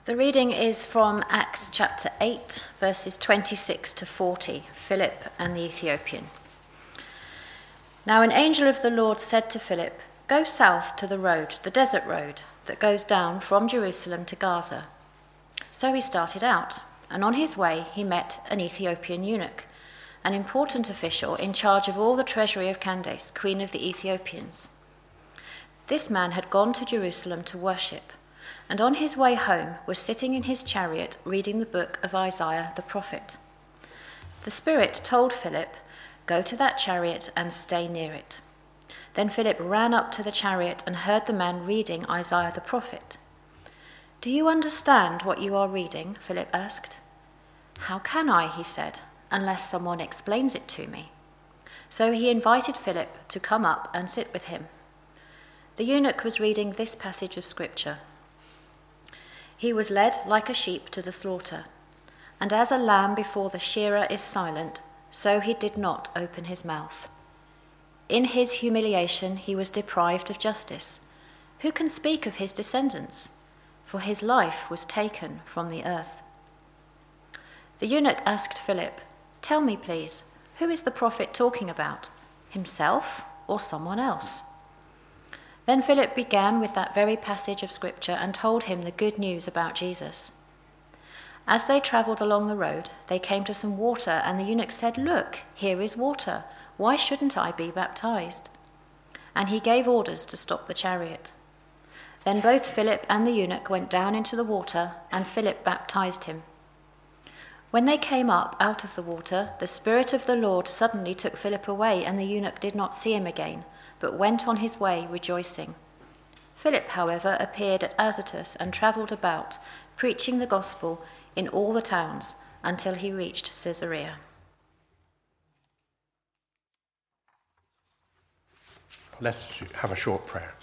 The reading is from Acts chapter 8, verses 26 to 40, Philip and the Ethiopian. Now an angel of the Lord said to Philip, "Go south to the road, the desert road, that goes down from Jerusalem to Gaza." So he started out, and on his way he met an Ethiopian eunuch, an important official in charge of all the treasury of Candace, queen of the Ethiopians. This man had gone to Jerusalem to worship, and on his way home was sitting in his chariot reading the book of Isaiah the prophet. The Spirit told Philip, "Go to that chariot and stay near it." Then Philip ran up to the chariot and heard the man reading Isaiah the prophet. "Do you understand what you are reading?" Philip asked. "How can I," he said, "unless someone explains it to me?" So he invited Philip to come up and sit with him. The eunuch was reading this passage of scripture. "He was led like a sheep to the slaughter, and as a lamb before the shearer is silent, so he did not open his mouth. In his humiliation he was deprived of justice. Who can speak of his descendants? For his life was taken from the earth." The eunuch asked Philip, "Tell me, please, who is the prophet talking about, himself or someone else?" Then Philip began with that very passage of scripture and told him the good news about Jesus. As they travelled along the road, they came to some water, and the eunuch said, "Look, here is water. Why shouldn't I be baptized?" And he gave orders to stop the chariot. Then both Philip and the eunuch went down into the water, and Philip baptized him. When they came up out of the water, the Spirit of the Lord suddenly took Philip away, and the eunuch did not see him again, but went on his way rejoicing. Philip, however, appeared at Azotus and travelled about, preaching the gospel in all the towns until he reached Caesarea. Let's have a short prayer.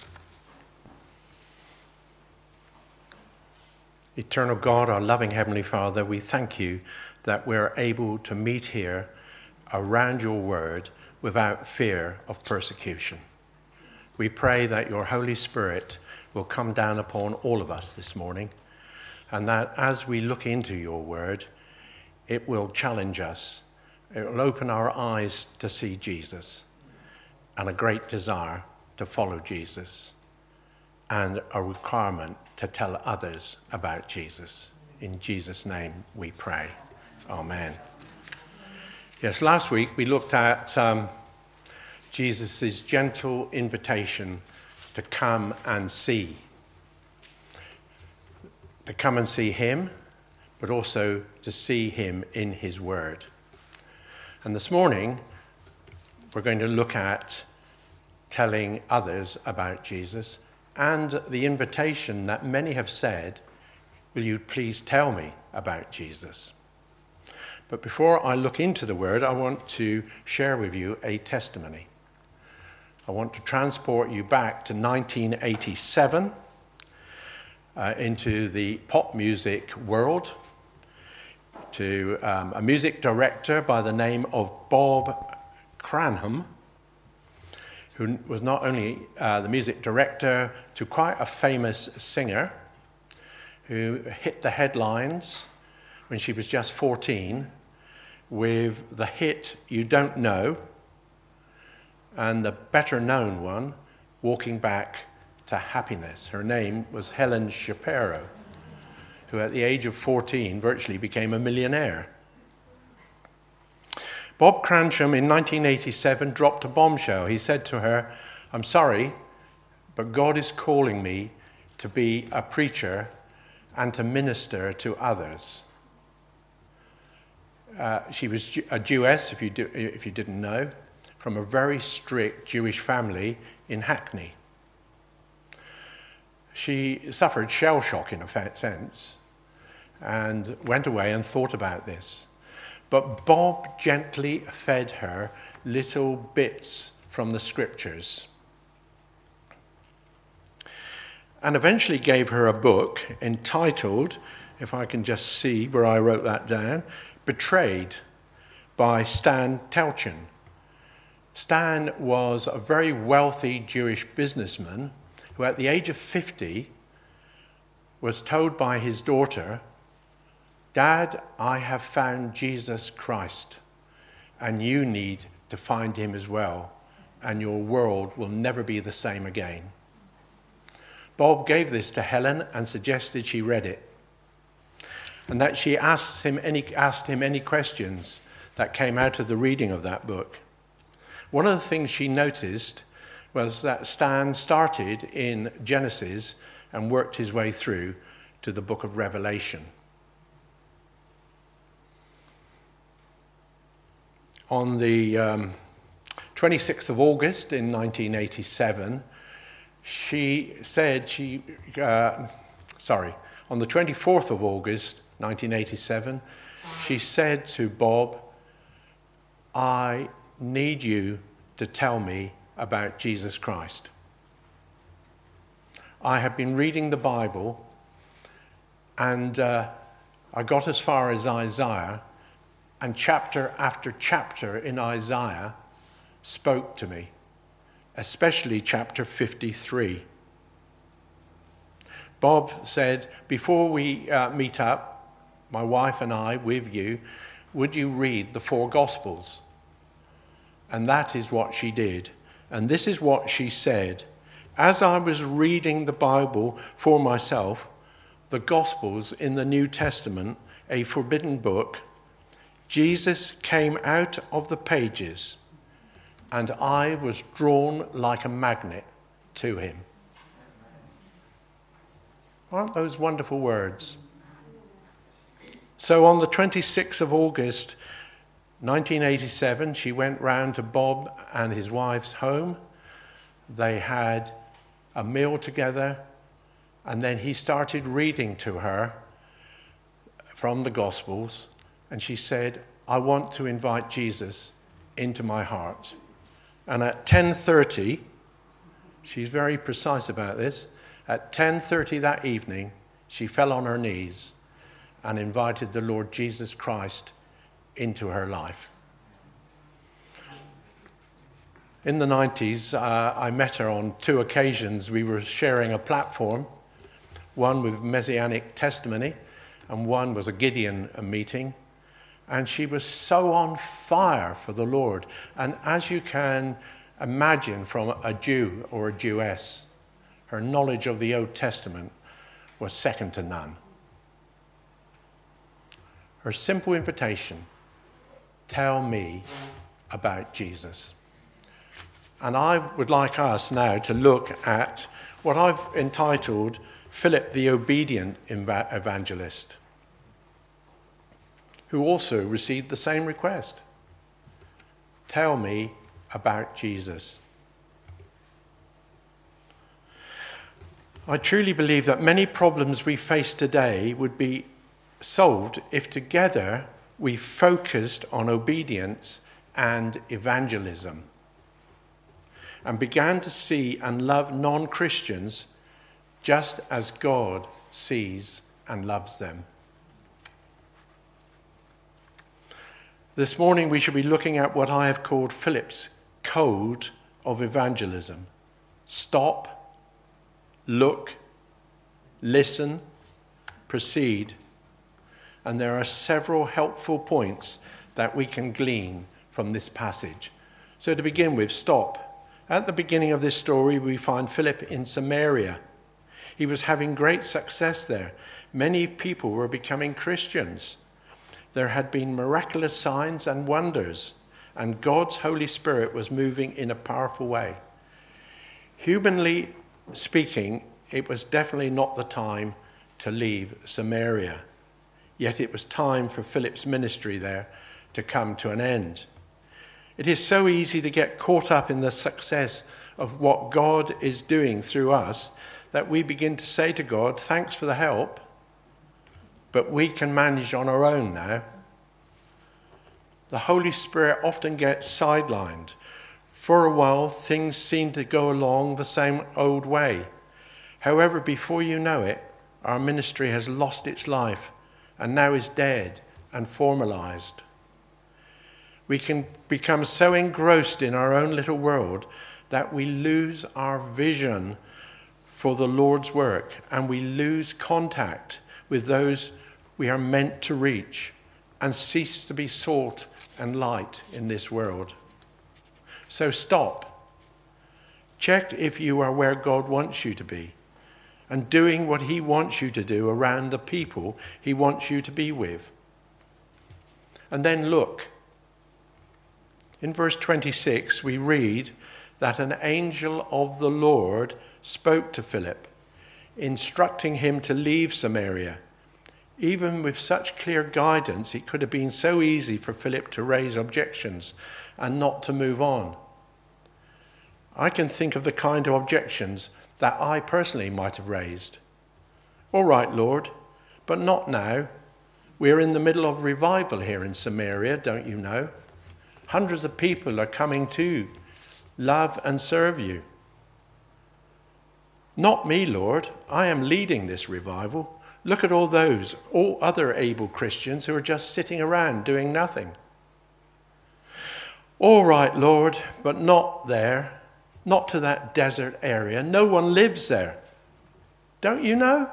Eternal God, our loving Heavenly Father, we thank you that we're able to meet here around your word without fear of persecution. We pray that your Holy Spirit will come down upon all of us this morning, and that as we look into your word, it will challenge us. It will open our eyes to see Jesus and a great desire to follow Jesus and a requirement to tell others about Jesus. In Jesus' name we pray. Amen. Yes, last week we looked at Jesus' gentle invitation to come and see. To come and see him, but also to see him in his word. And this morning, we're going to look at telling others about Jesus and the invitation that many have said, "Will you please tell me about Jesus?" But before I look into the word, I want to share with you a testimony. I want to transport you back to 1987 into the pop music world, to a music director by the name of Bob Cranham, who was not only the music director to quite a famous singer who hit the headlines when she was just 14 with the hit You Don't Know, and the better known one, Walking Back to Happiness. Her name was Helen Shapiro, who at the age of 14 virtually became a millionaire. Bob Cranham in 1987 dropped a bombshell. He said to her, "I'm sorry, but God is calling me to be a preacher and to minister to others." She was a Jewess, if you didn't know, from a very strict Jewish family in Hackney. She suffered shell shock in a sense and went away and thought about this. But Bob gently fed her little bits from the scriptures and eventually gave her a book entitled, if I can just see where I wrote that down, Betrayed, by Stan Telchin. Stan was a very wealthy Jewish businessman who at the age of 50 was told by his daughter, "Dad, I have found Jesus Christ, and you need to find him as well, and your world will never be the same again." Bob gave this to Helen and suggested she read it, and that she asked him any questions that came out of the reading of that book. One of the things she noticed was that Stan started in Genesis and worked his way through to the book of Revelation. On the 26th of August in 1987, on the 24th of August 1987, she said to Bob, "I need you to tell me about Jesus Christ. I have been reading the Bible, and I got as far as Isaiah, and chapter after chapter in Isaiah spoke to me, especially chapter 53. Bob said, "Before we meet up, my wife and I, with you, would you read the 4 Gospels?" And that is what she did. And this is what she said: "As I was reading the Bible for myself, the Gospels in the New Testament, a forbidden book, Jesus came out of the pages, and I was drawn like a magnet to him." Aren't those wonderful words? So on the 26th of August 1987, she went round to Bob and his wife's home. They had a meal together, and then he started reading to her from the Gospels, and she said, "I want to invite Jesus into my heart." And at 10:30, she's very precise about this, at 10:30 that evening, she fell on her knees and invited the Lord Jesus Christ into her life. In the 90s, I met her on 2 occasions. We were sharing a platform, one with Messianic Testimony, and one was a Gideon meeting. And she was so on fire for the Lord. And as you can imagine from a Jew or a Jewess, her knowledge of the Old Testament was second to none. Her simple invitation, "Tell me about Jesus." And I would like us now to look at what I've entitled Philip the Obedient Evangelist, who also received the same request. Tell me about Jesus. I truly believe that many problems we face today would be solved if together we focused on obedience and evangelism and began to see and love non-Christians just as God sees and loves them. This morning we shall be looking at what I have called Philip's code of evangelism. Stop, look, listen, proceed. And there are several helpful points that we can glean from this passage. So to begin with, stop. At the beginning of this story, we find Philip in Samaria. He was having great success there. Many people were becoming Christians. There had been miraculous signs and wonders, and God's Holy Spirit was moving in a powerful way. Humanly speaking, it was definitely not the time to leave Samaria. Yet it was time for Philip's ministry there to come to an end. It is so easy to get caught up in the success of what God is doing through us that we begin to say to God, "Thanks for the help, but we can manage on our own now." The Holy Spirit often gets sidelined. For a while, things seem to go along the same old way. However, before you know it, our ministry has lost its life and now is dead and formalized. We can become so engrossed in our own little world that we lose our vision for the Lord's work, and we lose contact with those we are meant to reach and cease to be salt and light in this world. So stop. Check if you are where God wants you to be and doing what he wants you to do around the people he wants you to be with. And then look. In verse 26, we read that an angel of the Lord spoke to Philip, instructing him to leave Samaria. Even with such clear guidance, it could have been so easy for Philip to raise objections and not to move on. I can think of the kind of objections that I personally might have raised. All right, Lord, but not now. We're in the middle of revival here in Samaria, don't you know? Hundreds of people are coming to love and serve you. Not me, Lord. I am leading this revival. Look at all other able Christians who are just sitting around doing nothing. All right, Lord, but not there, not to that desert area. No one lives there. Don't you know?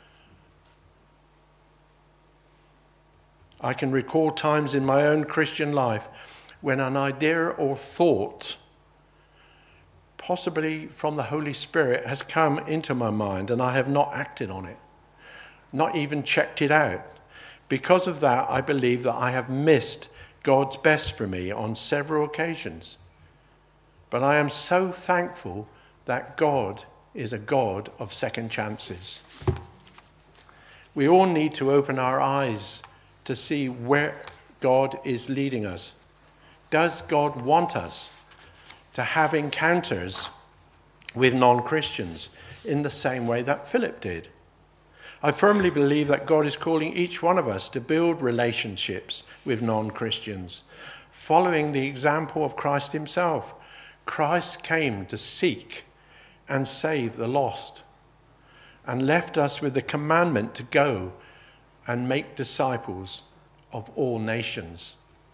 I can recall times in my own Christian life when an idea or thought, possibly from the Holy Spirit, has come into my mind and I have not acted on it, not even checked it out. Because of that, I believe that I have missed God's best for me on several occasions. But I am so thankful that God is a God of second chances. We all need to open our eyes to see where God is leading us. Does God want us to have encounters with non-Christians in the same way that Philip did? I firmly believe that God is calling each one of us to build relationships with non-Christians, following the example of Christ himself. Christ came to seek and save the lost and left us with the commandment to go and make disciples of all nations.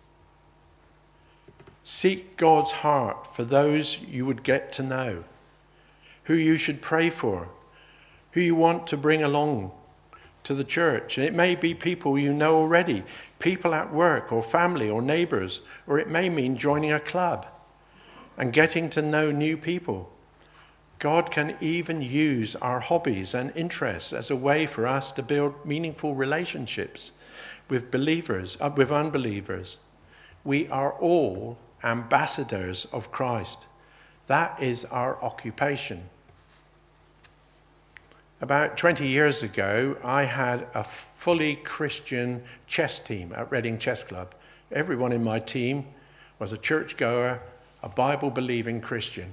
Seek God's heart for those you would get to know, who you should pray for, who you want to bring along to the church. And it may be people you know already, people at work or family or neighbors, or it may mean joining a club and getting to know new people. God can even use our hobbies and interests as a way for us to build meaningful relationships with believers, with unbelievers. We are all ambassadors of Christ. That is our occupation. About 20 years ago, I had a fully Christian chess team at Reading Chess Club. Everyone in my team was a churchgoer, a Bible-believing Christian.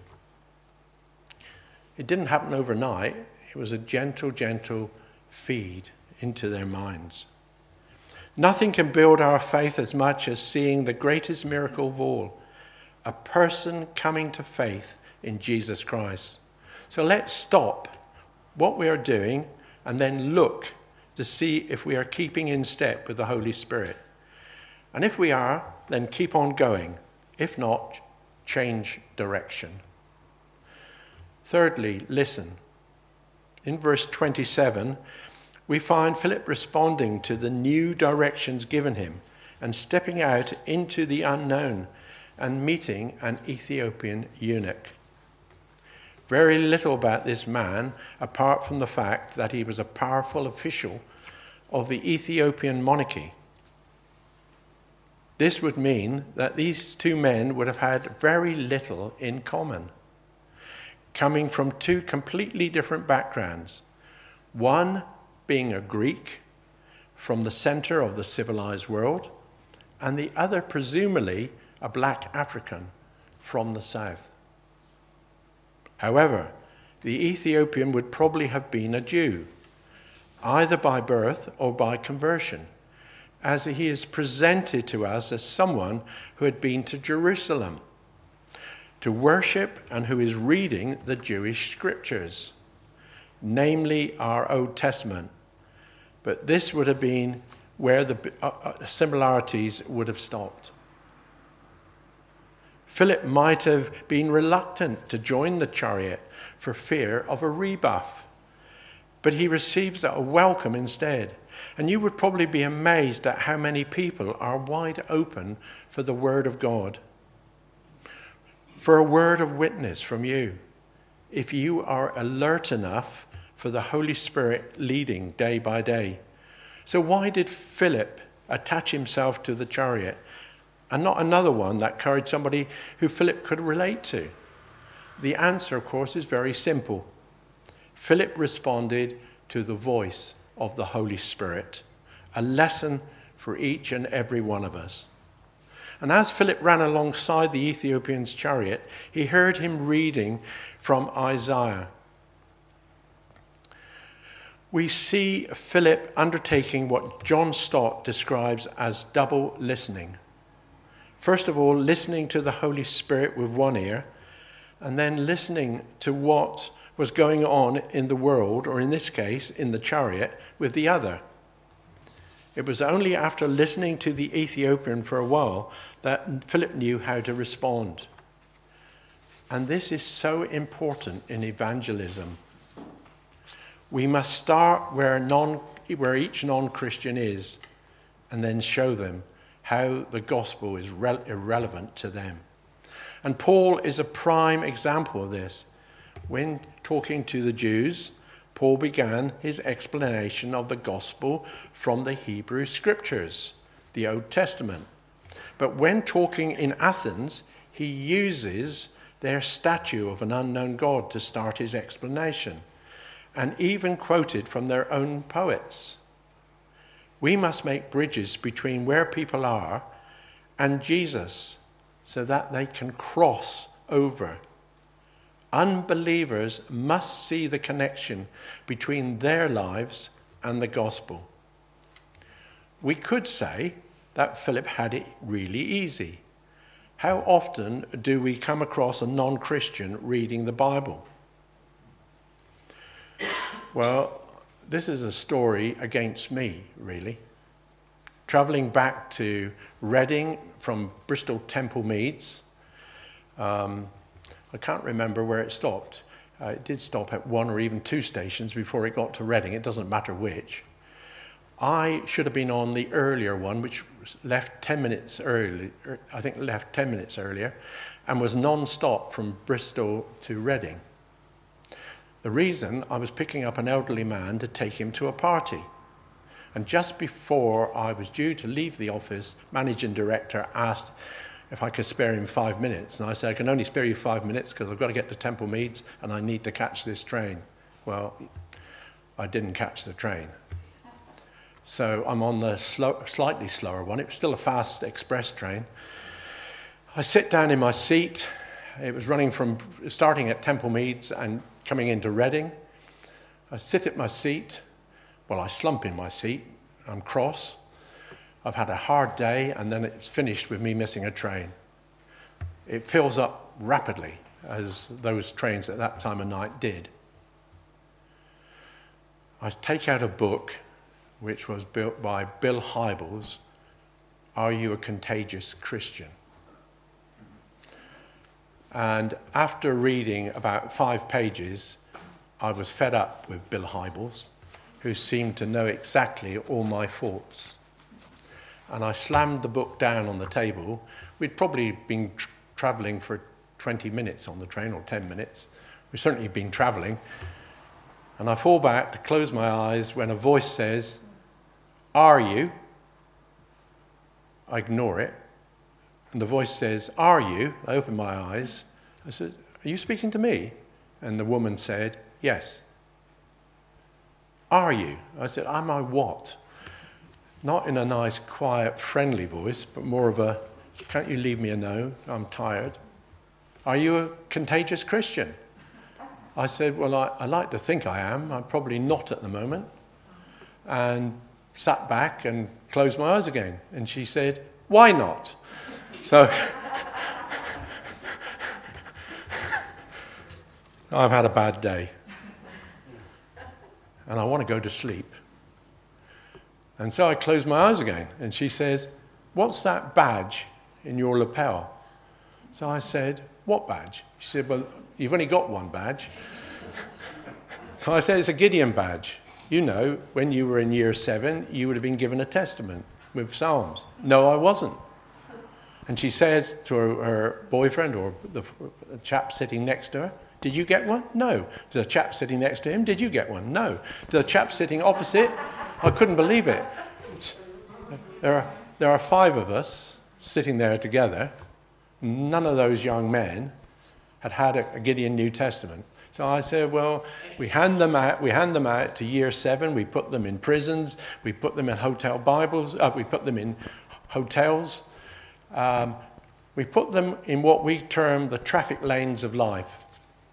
It didn't happen overnight. It was a gentle feed into their minds. Nothing can build our faith as much as seeing the greatest miracle of all, a person coming to faith in Jesus Christ. So let's stop what we are doing and then look to see if we are keeping in step with the Holy Spirit. And if we are, then keep on going. If not, change direction. Thirdly, listen. In verse 27, we find Philip responding to the new directions given him and stepping out into the unknown and meeting an Ethiopian eunuch. Very little about this man, apart from the fact that he was a powerful official of the Ethiopian monarchy. This would mean that these two men would have had very little in common, coming from two completely different backgrounds. One being a Greek from the center of the civilized world, and the other presumably a black African from the south. However, the Ethiopian would probably have been a Jew, either by birth or by conversion, as he is presented to us as someone who had been to Jerusalem to worship and who is reading the Jewish scriptures, namely our Old Testament. But this would have been where the similarities would have stopped. Philip might have been reluctant to join the chariot for fear of a rebuff, but he receives a welcome instead. And you would probably be amazed at how many people are wide open for the word of God, for a word of witness from you, if you are alert enough for the Holy Spirit leading day by day. So why did Philip attach himself to the chariot and not another one that carried somebody who Philip could relate to? The answer, of course, is very simple. Philip responded to the voice of the Holy Spirit, a lesson for each and every one of us. And as Philip ran alongside the Ethiopian's chariot, he heard him reading from Isaiah. We see Philip undertaking what John Stott describes as double listening. First of all, listening to the Holy Spirit with one ear, and then listening to what was going on in the world, or in this case, in the chariot, with the other. It was only after listening to the Ethiopian for a while that Philip knew how to respond. And this is so important in evangelism. We must start where each non-Christian is, and then show them how the gospel is irrelevant to them. And Paul is a prime example of this. When talking to the Jews, Paul began his explanation of the gospel from the Hebrew scriptures, the Old Testament. But when talking in Athens, he uses their statue of an unknown God to start his explanation, and even quoted from their own poets. We must make bridges between where people are and Jesus so that they can cross over. Unbelievers must see the connection between their lives and the gospel. We could say that Philip had it really easy. How often do we come across a non-Christian reading the Bible? Well, this is a story against me, really. Travelling back to Reading from Bristol Temple Meads, I can't remember where it stopped. It did stop at one or even two stations before it got to Reading. It doesn't matter which. I should have been on the earlier one, which left 10 minutes early. I think left 10 minutes earlier, and was non-stop from Bristol to Reading. The reason, I was picking up an elderly man to take him to a party. And just before I was due to leave the office, managing director asked if I could spare him 5 minutes. And I said, I can only spare you 5 minutes because I've got to get to Temple Meads and I need to catch this train. Well, I didn't catch the train. So I'm on the slightly slower one. It was still a fast express train. I sit down in my seat. It was starting at Temple Meads and coming into Reading. I sit at my seat. Well, I slump in my seat. I'm cross. I've had a hard day, and then it's finished with me missing a train. It fills up rapidly, as those trains at that time of night did. I take out a book, which was built by Bill Hybels, Are You a Contagious Christian? And after reading about 5 pages, I was fed up with Bill Hybels, who seemed to know exactly all my faults. And I slammed the book down on the table. We'd probably been travelling for 20 minutes on the train, or 10 minutes. We'd certainly been travelling. And I fall back to close my eyes when a voice says, Are you? I ignore it. And the voice says, Are you? I open my eyes. I said, Are you speaking to me? And the woman said, Yes. Are you? I said, Am I what? Not in a nice, quiet, friendly voice, but more of a, can't you leave me a note? I'm tired. Are you a contagious Christian? I said, well, I like to think I am. I'm probably not at the moment. And sat back and closed my eyes again. And she said, why not? So I've had a bad day. And I want to go to sleep. And so I closed my eyes again. And she says, what's that badge in your lapel? So I said, what badge? She said, well, you've only got one badge. So I said, it's a Gideon badge. You know, when you were in year 7, you would have been given a testament with Psalms. No, I wasn't. And she says to her boyfriend or the chap sitting next to her, did you get one? No. To the chap sitting next to him, did you get one? No. To the chap sitting opposite, I couldn't believe it. There are 5 of us sitting there together. None of those young men had a Gideon New Testament. So I said, well, we hand them out to year 7. We put them in prisons. We put them in hotel Bibles. We put them in hotels. We put them in what we term the traffic lanes of life.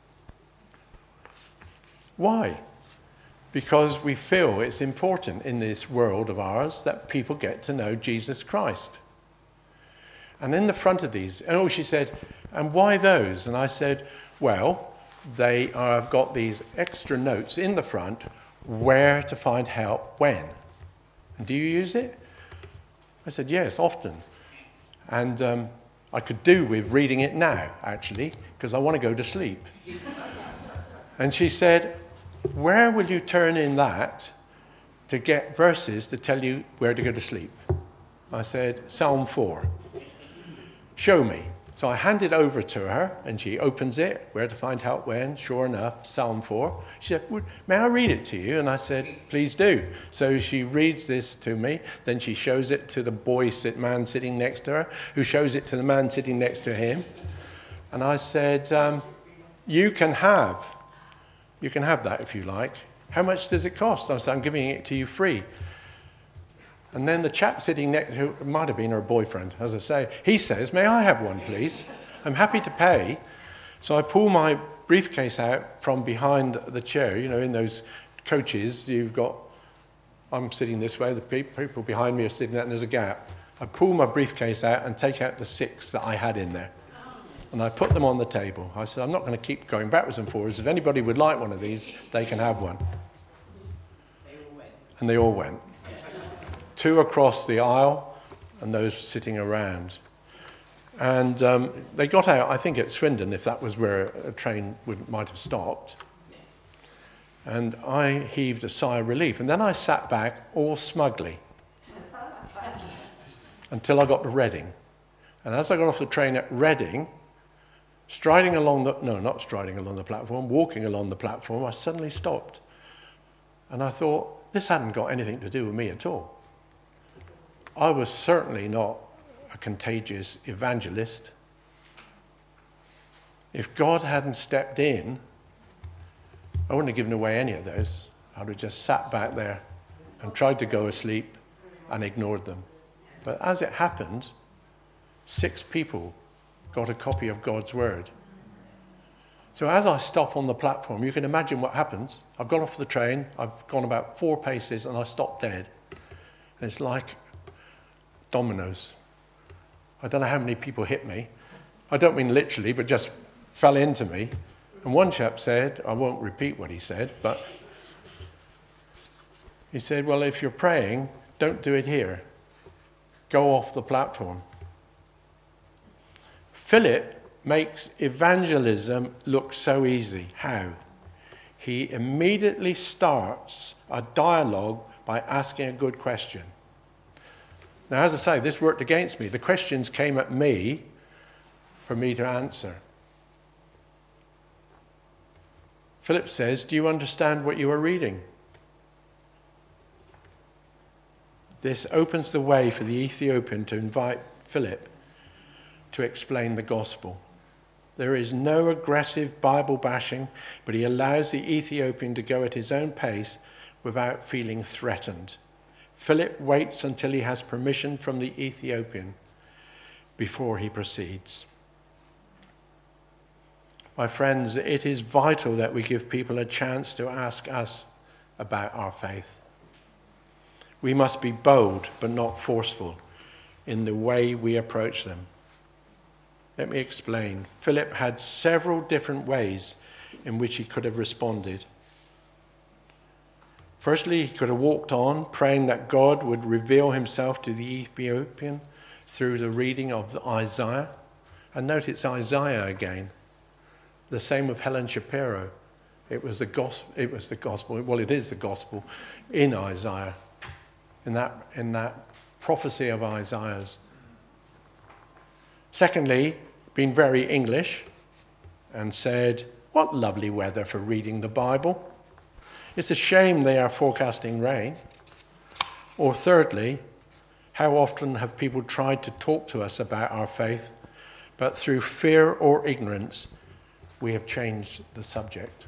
Why? Because we feel it's important in this world of ours that people get to know Jesus Christ. And in the front of these, she said, and why those? And I said, well, they have got these extra notes in the front, where to find help when. And do you use it? I said, yes, often. And I could do with reading it now, actually, because I want to go to sleep. And she said, where will you turn in that to get verses to tell you where to go to sleep? I said, Psalm 4. Show me. So I hand it over to her, and she opens it, where to find help when, sure enough, Psalm 4. She said, may I read it to you? And I said, please do. So she reads this to me, then she shows it to the man sitting next to her, who shows it to the man sitting next to him. And I said, you can have that if you like. How much does it cost? I said, I'm giving it to you free. And then the chap sitting next, who might have been her boyfriend, as I say, he says, may I have one, please? I'm happy to pay. So I pull my briefcase out from behind the chair. You know, in those coaches, I'm sitting this way, the people behind me are sitting there, and there's a gap. I pull my briefcase out and take out the 6 that I had in there. And I put them on the table. I said, I'm not going to keep going backwards and forwards. If anybody would like one of these, they can have one. And they all went. 2 across the aisle and those sitting around. And they got out, I think, at Swindon, if that was where a train might have stopped. And I heaved a sigh of relief. And then I sat back all smugly until I got to Reading. And as I got off the train at Reading, walking along the platform, I suddenly stopped. And I thought, this hadn't got anything to do with me at all. I was certainly not a contagious evangelist. If God hadn't stepped in, I wouldn't have given away any of those. I would have just sat back there and tried to go asleep and ignored them. But as it happened, 6 people got a copy of God's word. So as I stop on the platform, you can imagine what happens. I've got off the train, I've gone about 4 paces, and I stopped dead. And it's like dominoes. I don't know how many people hit me. I don't mean literally, but just fell into me. And one chap said, I won't repeat what he said, but he said, well, if you're praying, don't do it here. Go off the platform. Philip makes evangelism look so easy. How? He immediately starts a dialogue by asking a good question. Now, as I say, this worked against me. The questions came at me for me to answer. Philip says, do you understand what you are reading? This opens the way for the Ethiopian to invite Philip to explain the gospel. There is no aggressive Bible bashing, but he allows the Ethiopian to go at his own pace without feeling threatened. Philip waits until he has permission from the Ethiopian before he proceeds. My friends, it is vital that we give people a chance to ask us about our faith. We must be bold but not forceful in the way we approach them. Let me explain. Philip had several different ways in which he could have responded. Firstly, he could have walked on, praying that God would reveal himself to the Ethiopian through the reading of Isaiah. And note it's Isaiah again. The same with Helen Shapiro. It was the gospel. Well, it is the gospel in Isaiah, in that prophecy of Isaiah's. Secondly, been very English and said, "What lovely weather for reading the Bible. It's a shame they are forecasting rain." Or thirdly, how often have people tried to talk to us about our faith, but through fear or ignorance, we have changed the subject?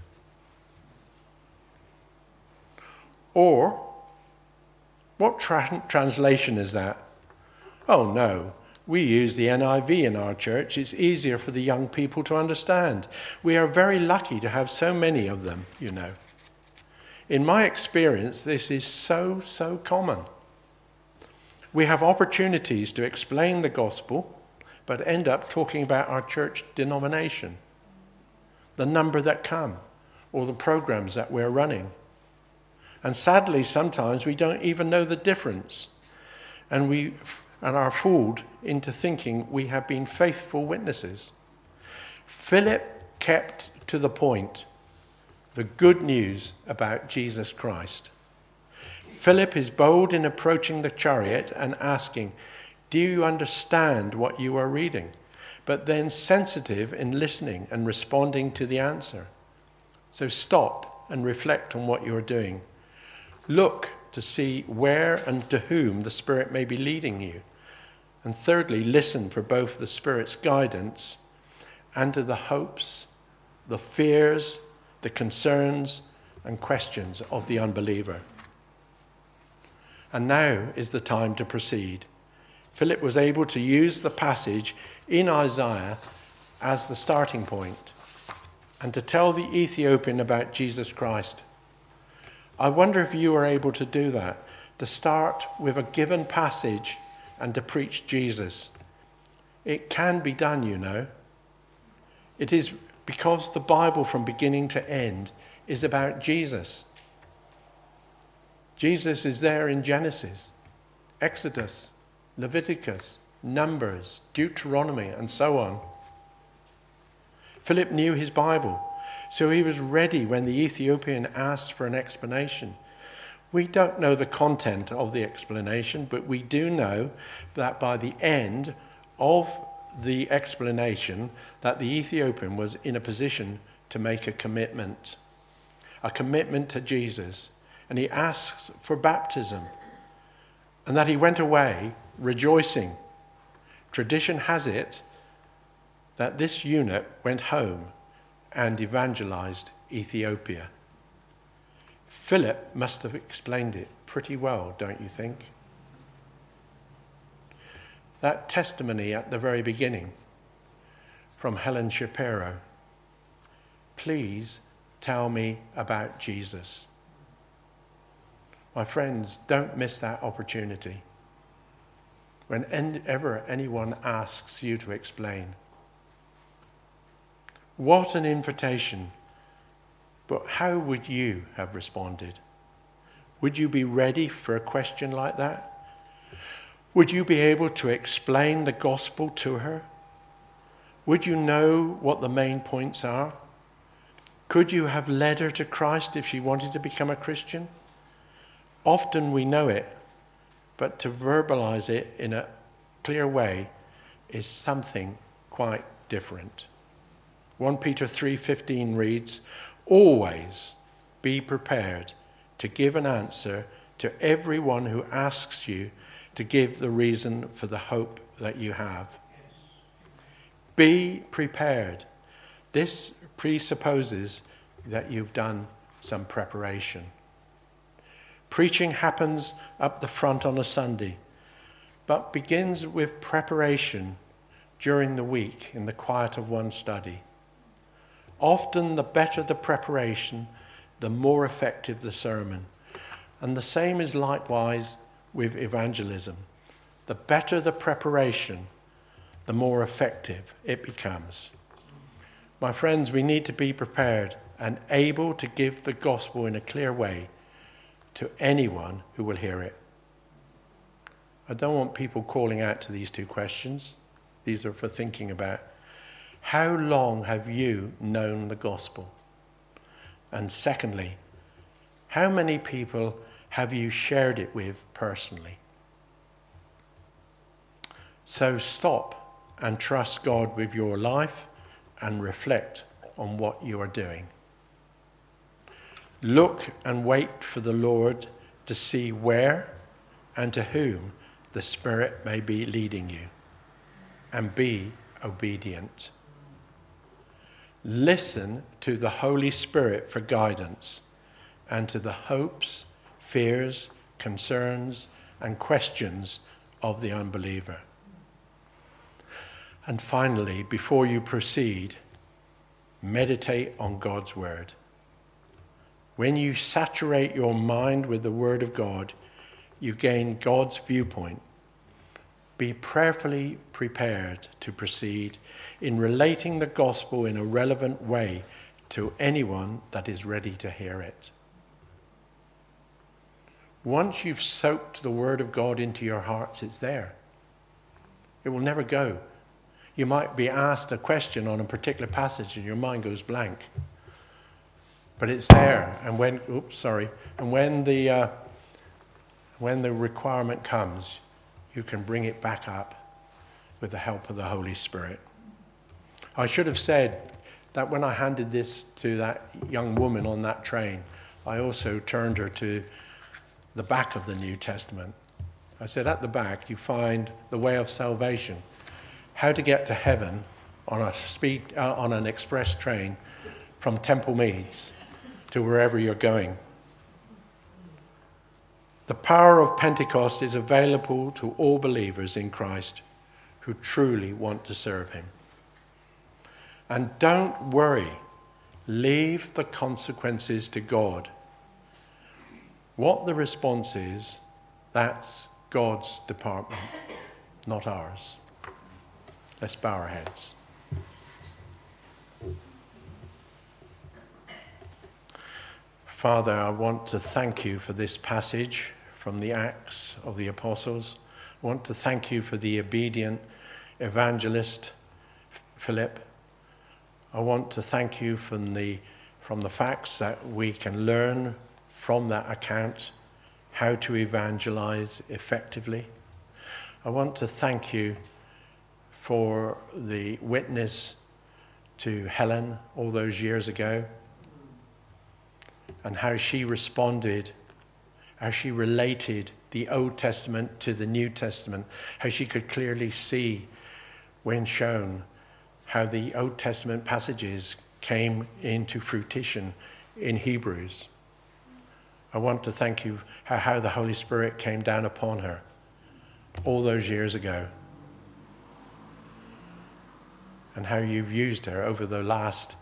Or, what translation is that? Oh no, we use the NIV in our church. It's easier for the young people to understand. We are very lucky to have so many of them, you know. In my experience, this is so common. We have opportunities to explain the gospel, but end up talking about our church denomination, the number that come, or the programs that we're running. And sadly, sometimes we don't even know the difference. And are fooled into thinking we have been faithful witnesses. Philip kept to the point, the good news about Jesus Christ. Philip is bold in approaching the chariot and asking, "Do you understand what you are reading?" But then sensitive in listening and responding to the answer. So stop and reflect on what you're doing. Look to see where and to whom the Spirit may be leading you. And thirdly, listen for both the Spirit's guidance and to the hopes, the fears, the concerns and questions of the unbeliever. And now is the time to proceed. Philip was able to use the passage in Isaiah as the starting point and to tell the Ethiopian about Jesus Christ. I wonder if you are able to do that, to start with a given passage and to preach Jesus. It can be done, you know. It is because the Bible from beginning to end is about Jesus. Jesus is there in Genesis, Exodus, Leviticus, Numbers, Deuteronomy, and so on. Philip knew his Bible, so he was ready when the Ethiopian asked for an explanation. We don't know the content of the explanation, but we do know that by the end of the explanation, that the Ethiopian was in a position to make a commitment to Jesus. And he asks for baptism, and that he went away rejoicing. Tradition has it that this eunuch went home and evangelized Ethiopia. Philip must have explained it pretty well, don't you think? That testimony at the very beginning from Helen Shapiro, "Please tell me about Jesus." My friends, don't miss that opportunity. Whenever anyone asks you to explain. What an invitation. But how would you have responded? Would you be ready for a question like that? Would you be able to explain the gospel to her? Would you know what the main points are? Could you have led her to Christ if she wanted to become a Christian? Often we know it, but to verbalize it in a clear way is something quite different. 1 Peter 3:15 reads, "Always be prepared to give an answer to everyone who asks you to give the reason for the hope that you have." Be prepared. This presupposes that you've done some preparation. Preaching happens up the front on a Sunday, but begins with preparation during the week in the quiet of one's study. Often the better the preparation, the more effective the sermon. And the same is likewise with evangelism. The better the preparation, the more effective it becomes. My friends, we need to be prepared and able to give the gospel in a clear way to anyone who will hear it. I don't want people calling out to these two questions. These are for thinking about. how long have you known the gospel? And secondly, how many people have you shared it with personally? So stop and trust God with your life and reflect on what you are doing. Look and wait for the Lord to see where and to whom the Spirit may be leading you, and be obedient. Listen to the Holy Spirit for guidance and to the hopes, fears, concerns, and questions of the unbeliever. And finally, before you proceed, meditate on God's word. When you saturate your mind with the word of God, you gain God's viewpoint. Be prayerfully prepared to proceed in relating the gospel in a relevant way to anyone that is ready to hear it. Once you've soaked the word of God into your hearts, it's there. It will never go. You might be asked a question on a particular passage and your mind goes blank. But it's there. And when the requirement comes, you can bring it back up with the help of the Holy Spirit. I should have said that when I handed this to that young woman on that train, I also turned her to the back of the New Testament. I said, at the back you find the way of salvation, how to get to heaven on an express train from Temple Meads to wherever you're going. The power of Pentecost is available to all believers in Christ who truly want to serve him. And don't worry, leave the consequences to God. What the response is, that's God's department, not ours. Let's bow our heads. Father, I want to thank you for this passage from the Acts of the Apostles. I want to thank you for the obedient evangelist, Philip. I want to thank you from the facts that we can learn from that account how to evangelize effectively. I want to thank you for the witness to Helen all those years ago and how she responded, how she related the Old Testament to the New Testament, how she could clearly see when shown how the Old Testament passages came into fruition in Hebrews. I want to thank you how the Holy Spirit came down upon her all those years ago and how you've used her over the last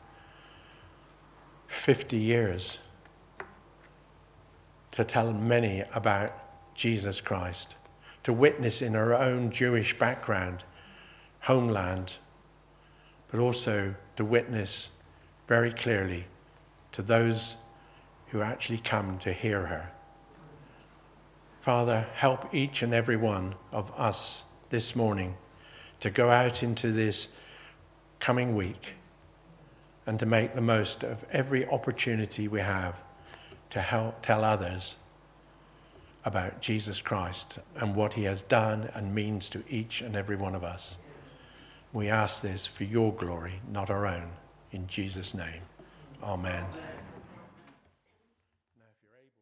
50 years to tell many about Jesus Christ, to witness in her own Jewish background, homeland, but also to witness very clearly to those who actually come to hear her. Father, help each and every one of us this morning to go out into this coming week and to make the most of every opportunity we have to help tell others about Jesus Christ and what he has done and means to each and every one of us. We ask this for your glory, not our own. In Jesus' name, amen.